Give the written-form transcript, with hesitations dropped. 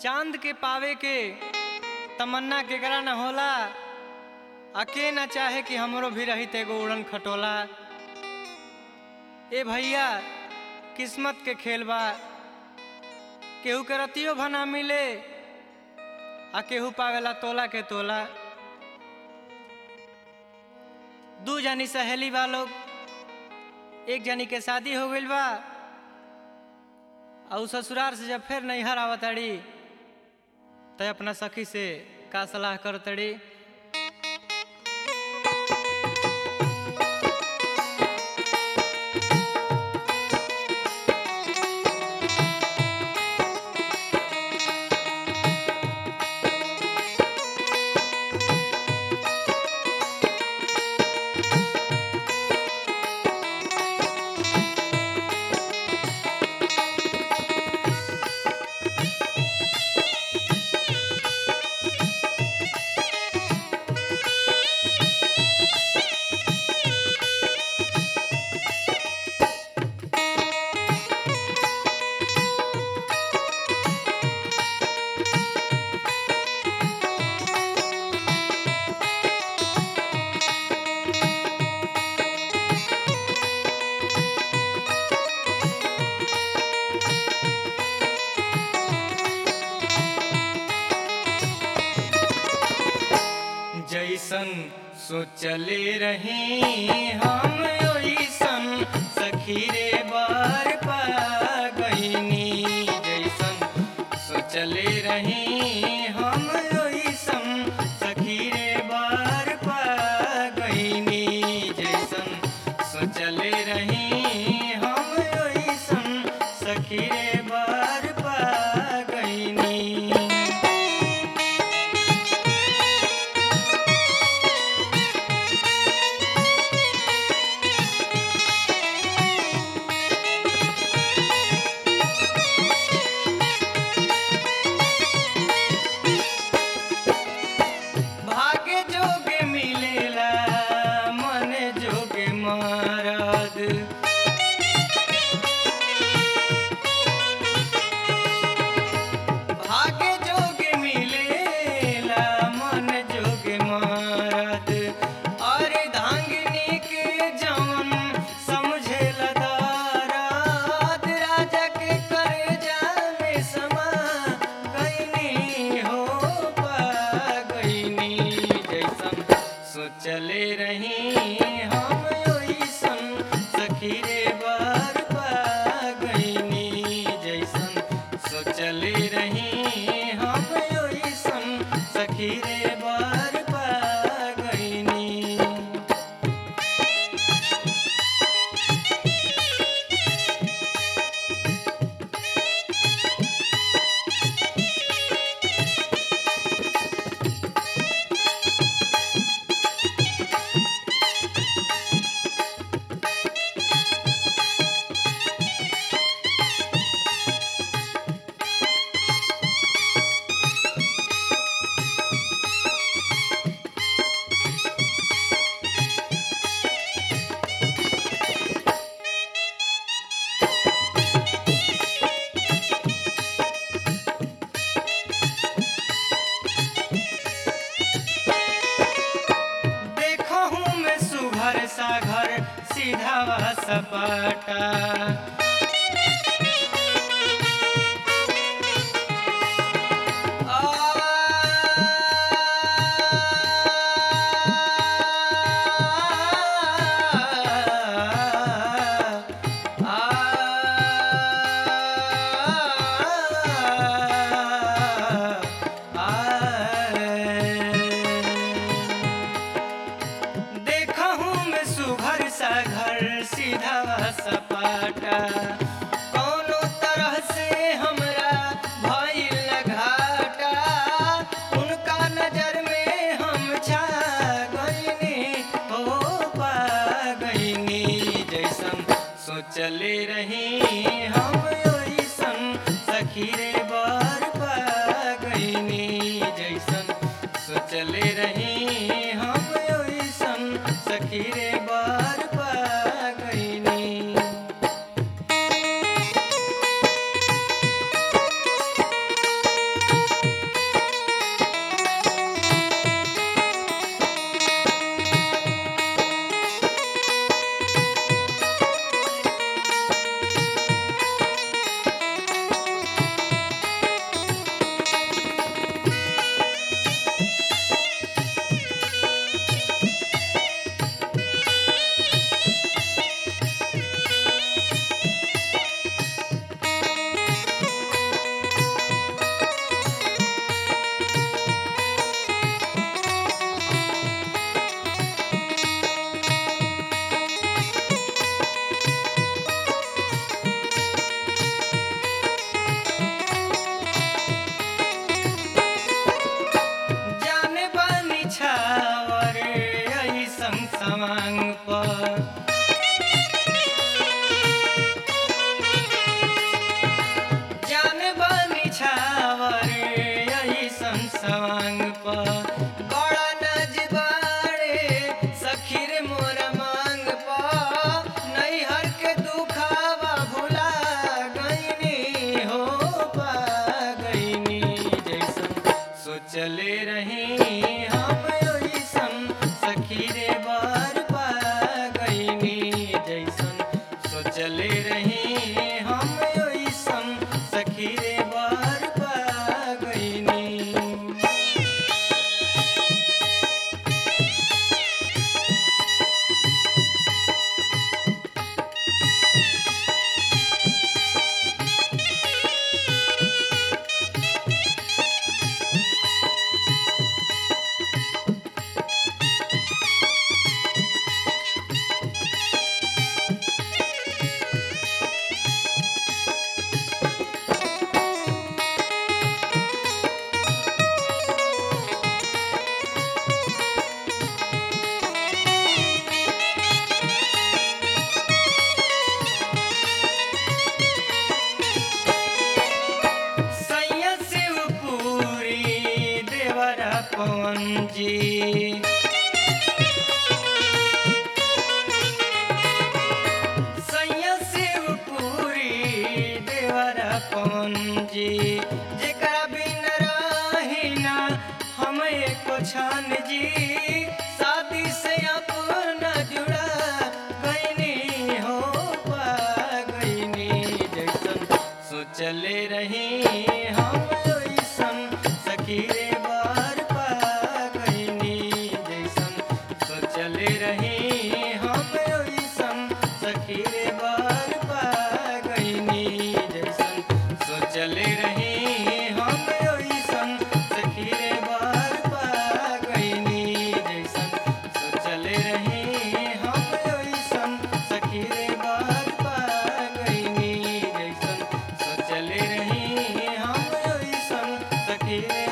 चांद के पावे के तमन्ना केकरा न होला। अके न चाहे कि हमरो भी रहित एगो उड़न खटोला। ए भैया किस्मत के खेल बा, केहू के रतियो भना मिले आ केहू पावेला तोला के तोला। दू जनी सहेली बा लोग, एक जनी के शादी हो गइल बा और ससुराल से जब फिर नैहर आवतड़ी तो अपना सखी से का सलाह करतड़ी। जैसन सोचले रही हम ओइसन सखी रे बार पा गईनी। जैसन सोचले रही हम ओइसन सखी रे बार पा गईनी। जैसन सोचले रही हम ओइसन सखी रे बार पा गईनी। चले रही हम ओइसन सखी रे बार पा गईनी। जैसन सोचले रही हम ओइसन सखी रे बार पा गईनी। सागर सीधा व सपाटा घर सीधा सपाटा कौनो तरह से हमरा भइल घाटा। उनका नजर में हम छा गईनी हो पा गईनी। जैसन सोचले रही हम ओइसन सखी रे बार पा गईनी। जैसन सोचले रही हम ओइसन सखी रे बार पा गईनी। सवांग पर। जान बनी छावर ऐसन सवांग पर, बड़ा नजबाड़े सखी रे मोरा मांग पर। नैहर के दुखावा भुला गईनी हो पा गईनी, जैसन सोचले रही हम ओइसन सखी रे बर पा गईनी, जैसन सोचले रही हम ओइसन सखी रे बर पा गईनी। सैया शिवपुरी देवरा पवन जी, सैया शिवपुरी देवरा पवन जी, जेकरा बिन रही ना हम एको छान जी। शादी से अपना जुड़ा गईनी हो पा गईनी, जैसन सोचले रही हम ओइसन सखी रे बर पा गईनी, जैसन सोचले रही हम ओइसन सखी रे बर पा गईनी, जैसन सोचले रही हम ओइसन सखी रे बर पा गईनी, जैसन सोचले रही हम ओइसन सखी रे बर पा गईनी, जैसन सोचले रही हम ओइसन सखी रे